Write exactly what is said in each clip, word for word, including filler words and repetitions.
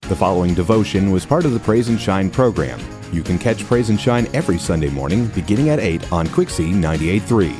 The following devotion was part of the Praise and Shine program. You can catch Praise and Shine every Sunday morning beginning at eight on Quixie ninety-eight point three.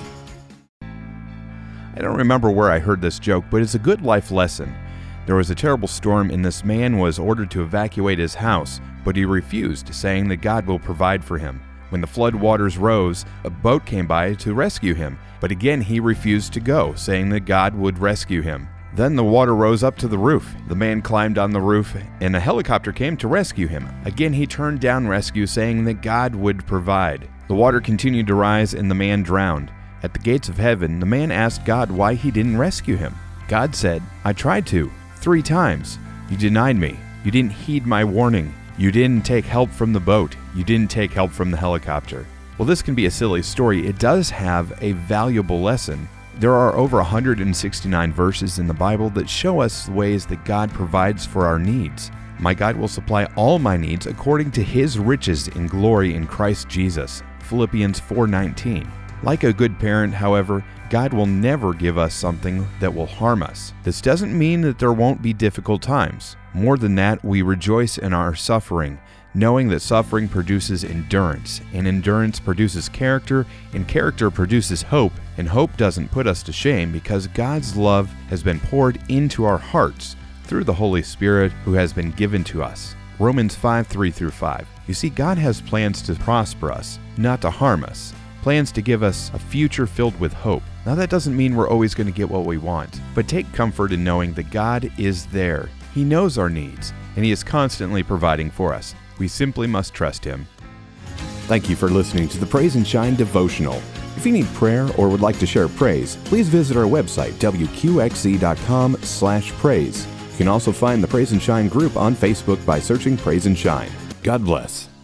I don't remember where I heard this joke, but it's a good life lesson. There was a terrible storm and this man was ordered to evacuate his house, but he refused, saying that God will provide for him. When the flood waters rose, a boat came by to rescue him, but again he refused to go, saying that God would rescue him. Then the water rose up to the roof. The man climbed on the roof, and a helicopter came to rescue him. Again he turned down rescue, saying that God would provide. The water continued to rise, and the man drowned. At the gates of heaven, the man asked God why he didn't rescue him. God said, "I tried to, three times. You denied me. You didn't heed my warning. You didn't take help from the boat. You didn't take help from the helicopter." Well, this can be a silly story. It does have a valuable lesson. There are over one hundred sixty-nine verses in the Bible that show us the ways that God provides for our needs. My God will supply all my needs according to His riches in glory in Christ Jesus. Philippians four nineteen. Like a good parent, however, God will never give us something that will harm us. This doesn't mean that there won't be difficult times. More than that, we rejoice in our suffering, knowing that suffering produces endurance, and endurance produces character, and character produces hope, and hope doesn't put us to shame because God's love has been poured into our hearts through the Holy Spirit who has been given to us. Romans five three through five. You see, God has plans to prosper us, not to harm us. Plans to give us a future filled with hope. Now that doesn't mean we're always going to get what we want, but take comfort in knowing that God is there. He knows our needs, and He is constantly providing for us. We simply must trust Him. Thank you for listening to the Praise and Shine devotional. If you need prayer or would like to share praise, please visit our website, w q x c dot com slash praise. You can also find the Praise and Shine group on Facebook by searching Praise and Shine. God bless.